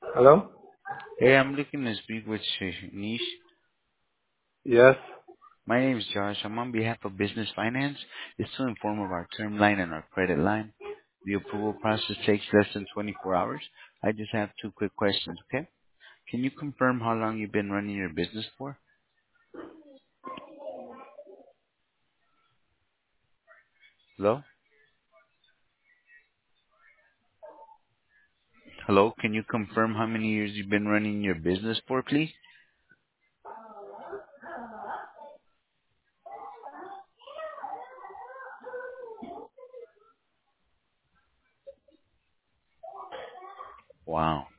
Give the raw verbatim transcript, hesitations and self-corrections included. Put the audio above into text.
Hello? Hey, I'm looking to speak with Shanish. Yes. My name is Josh. I'm on behalf of Business Finance. It's to inform of our term line and our credit line. The approval process takes less than twenty-four hours. I just have two quick questions, okay? Can you confirm how long you've been running your business for? Hello? Hello? Can you confirm how many years you've been running your business for, please? Wow.